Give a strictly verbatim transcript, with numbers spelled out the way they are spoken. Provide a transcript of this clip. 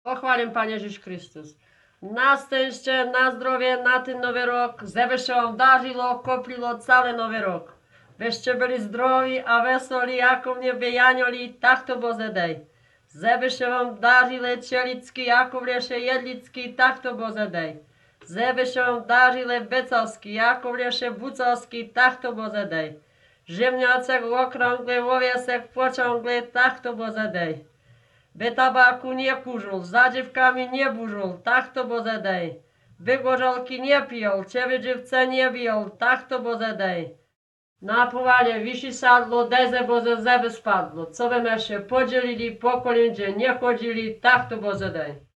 Pochwalę Panie Jezus Chrystus. Na szczęście, na zdrowie, na ten nowy rok, żeby się wam darzyło, kopliło cały nowy rok. Byście byli zdrowi, a weseli, jako mnie wyjanioli, tak to Boże dej. Żeby się wam darzyli cielicki, jako wlesie jedlicki, tak to Boże dej. Żeby się wam darzyli bycowski, jako wlesie bucowski, tak to Boże dej. Ziemniaczek okrągły, łowiesek pociągły, tak to Boże dej. By tabaku nie kurzul, za dziewkami nie burzul, tak to Boże dej. By gorzalki nie pijał, ciebie dziewce nie biją, tak to Boże dej. Na powalie wisi sadło, deze Boże zeby spadło, co by my się podzielili, po kolędzie nie chodzili, tak to Boże dej.